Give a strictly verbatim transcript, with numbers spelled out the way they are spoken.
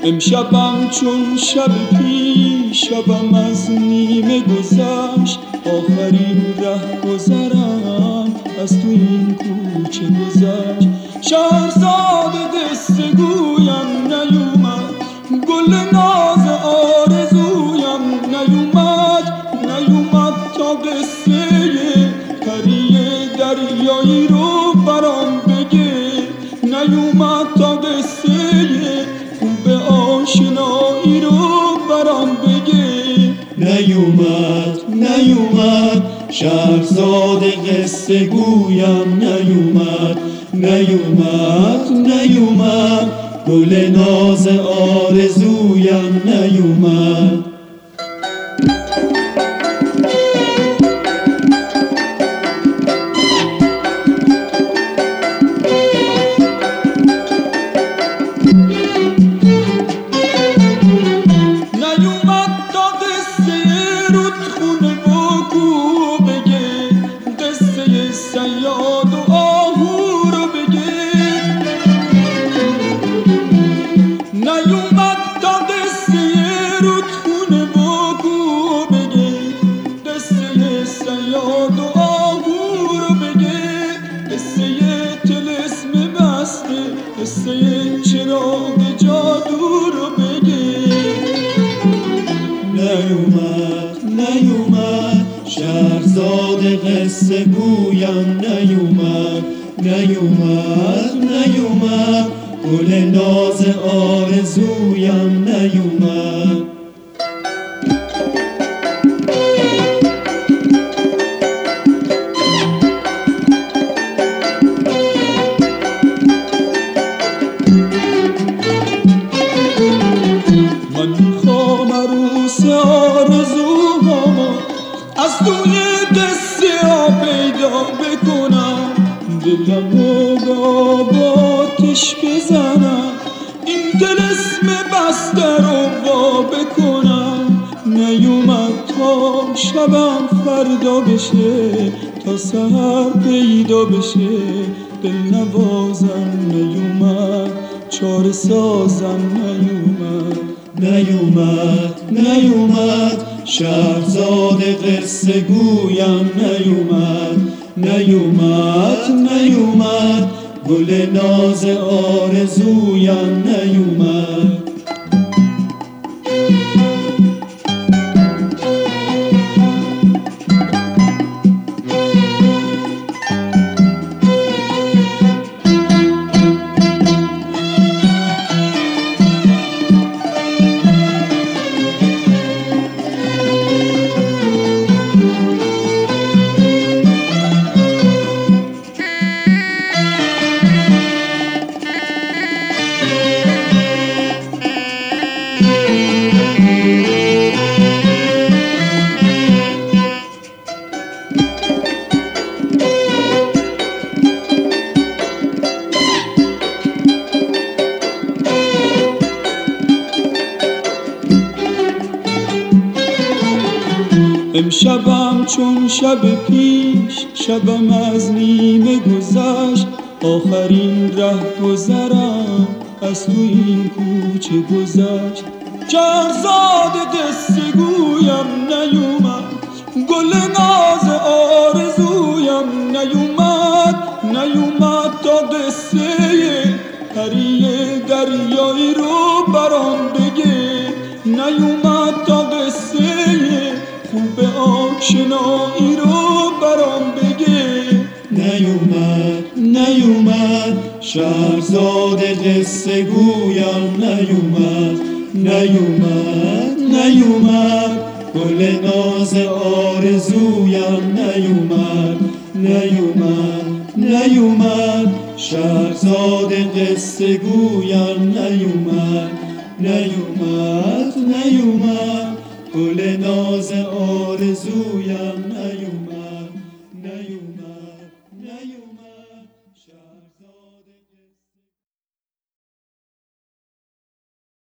امشبم چون شب پیش، شبم از نیمه گذشت، آخرین ره گذرم از تو این کوچه گذشت. شهرزاد قصه گویم نیومد، گل ناز آرزویم نیومد، نیومد تا قصه پری دریایی رو برام بگه، نیومد تا قصه خوب آشنایی رو برام بگه. نیومد نیومد شهرزاد قصه گویم نیومد، نیومد نیومد گل ناز آرزویم نیومد. صیاد و آهو رو بگه، نیومد تا قصه رودخونه و کو بگه، قصه صیاد و آهو رو بگه، قصه طلسم بسته، قصه چراغ جادو رو بگه. نیومد نیومد شهرزاد قصه گویم نیومد، نیومد نیومد گل ناز آرزویم نیومد. من میخوام عروس آرزوهامو از توی قصه ها پیدا بکنم، دلمو به آب آتش بزنم، این طلسم بسته رو وا بکنم. نیومد تا شبم فردا بشه، تا سحر پیدا بشه، دل نوازم نیومد، چاره سازم نیومد. نیومد نیومد شهرزاد قصه گویم نیومد، نیومد نیومد گل ناز آرزویم نیومد. امشبم چون شب پیش، شبم از نیمه گذشت، آخرین ره گذرم از تو این کوچه گذشت. شهرزاد قصه گویم نیومد، گل ناز آرزویم نیومد، نیومد تا قصه پری دریایی رو برام بگه، نیومد تا قصه خوب آشنایی رو برام بگه. نیومد نیومد شهرزاد قصه گویم نیومد، نیومد نیومد گل ناز آرزویم نیومد، نیومد نیومد شهرزاد قصه گویم نیومد، نیومد نیومد گل ناز آرزویم نیومد، نیومد.